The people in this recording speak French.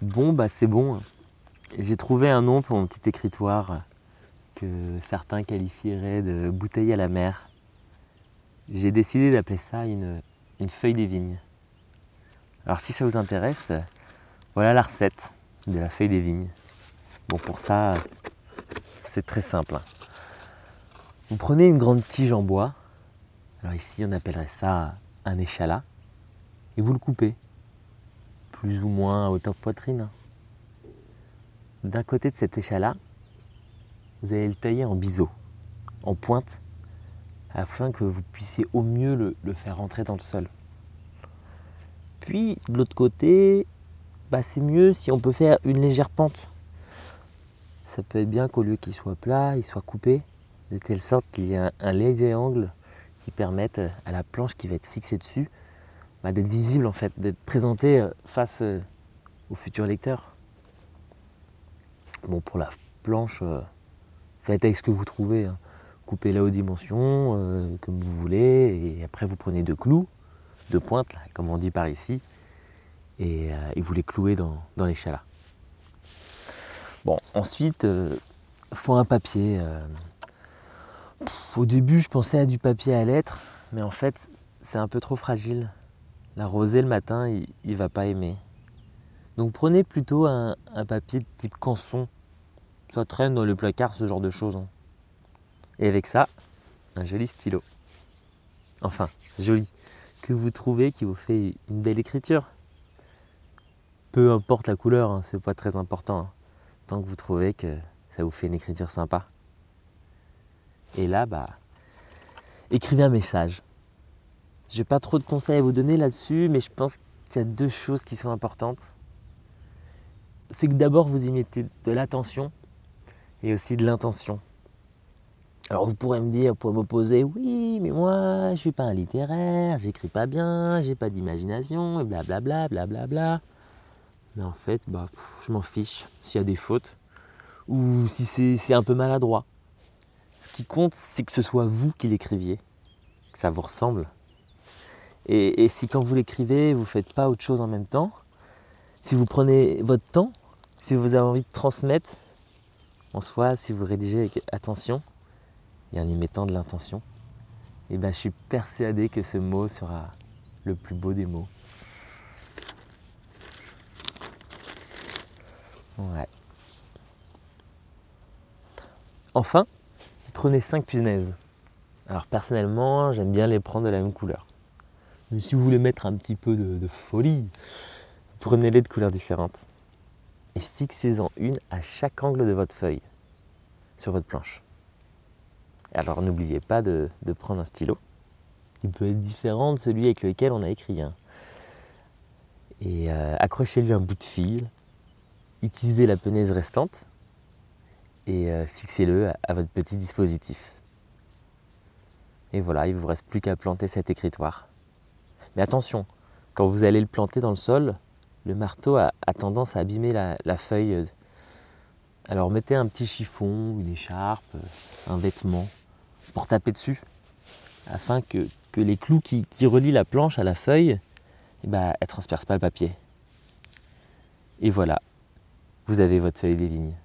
Bon, bah c'est bon. J'ai trouvé un nom pour mon petit écritoire que certains qualifieraient de bouteille à la mer. J'ai décidé d'appeler ça une feuille des vignes. Alors si ça vous intéresse, voilà la recette de la feuille des vignes. Bon, pour ça, c'est très simple. Vous prenez une grande tige en bois, alors ici on appellerait ça un échalas, et vous le coupez, plus ou moins à hauteur de poitrine. D'un côté de cet échalas, vous allez le tailler en biseau, en pointe, afin que vous puissiez au mieux le faire rentrer dans le sol. Puis de l'autre côté, c'est mieux si on peut faire une légère pente. Ça peut être bien qu'au lieu qu'il soit plat, il soit coupé, de telle sorte qu'il y ait un léger angle qui permette à la planche qui va être fixée dessus d'être visible en fait, d'être présentée face au futur lecteur. Bon, pour la planche, faites avec ce que vous trouvez. Coupez-la aux dimensions, comme vous voulez, et après vous prenez 2 clous, 2 pointes, là, comme on dit par ici, et vous les clouez dans l'échalas. Bon, ensuite, faut un papier. Au début, je pensais à du papier à lettres, mais en fait, c'est un peu trop fragile. La rosée le matin, il va pas aimer. Donc prenez plutôt un papier de type canson. Ça traîne dans le placard, ce genre de choses. Et avec ça, un joli stylo. Enfin, joli. Que vous trouvez qui vous fait une belle écriture. Peu importe la couleur, c'est pas très important. Tant que vous trouvez que ça vous fait une écriture sympa. Et là, écrivez un message. J'ai pas trop de conseils à vous donner là-dessus, mais je pense qu'il y a 2 choses qui sont importantes. C'est que d'abord, vous y mettez de l'attention et aussi de l'intention. Alors vous pourrez m'opposer, oui, mais moi, je suis pas un littéraire, j'écris pas bien, j'ai pas d'imagination, et blablabla, blablabla. Mais en fait, je m'en fiche s'il y a des fautes ou si c'est un peu maladroit. Ce qui compte, c'est que ce soit vous qui l'écriviez, que ça vous ressemble. Et si quand vous l'écrivez, vous ne faites pas autre chose en même temps, si vous prenez votre temps, si vous avez envie de transmettre, en soi, si vous rédigez avec attention et en y mettant de l'intention, je suis persuadé que ce mot sera le plus beau des mots. Ouais. Enfin, prenez 5 punaises. Alors personnellement, j'aime bien les prendre de la même couleur. Mais si vous voulez mettre un petit peu de folie, prenez-les de couleurs différentes. Et fixez-en une à chaque angle de votre feuille, sur votre planche. Alors n'oubliez pas de prendre un stylo, qui peut être différent de celui avec lequel on a écrit. Et accrochez-lui un bout de fil, utilisez la punaise restante et fixez-le à votre petit dispositif. Et voilà, il ne vous reste plus qu'à planter cet écritoire. Mais attention, quand vous allez le planter dans le sol, le marteau a tendance à abîmer la feuille. Alors mettez un petit chiffon, une écharpe, un vêtement pour taper dessus, afin que les clous qui relient la planche à la feuille, elles ne transpercent pas le papier. Et voilà, vous avez votre feuille des vignes.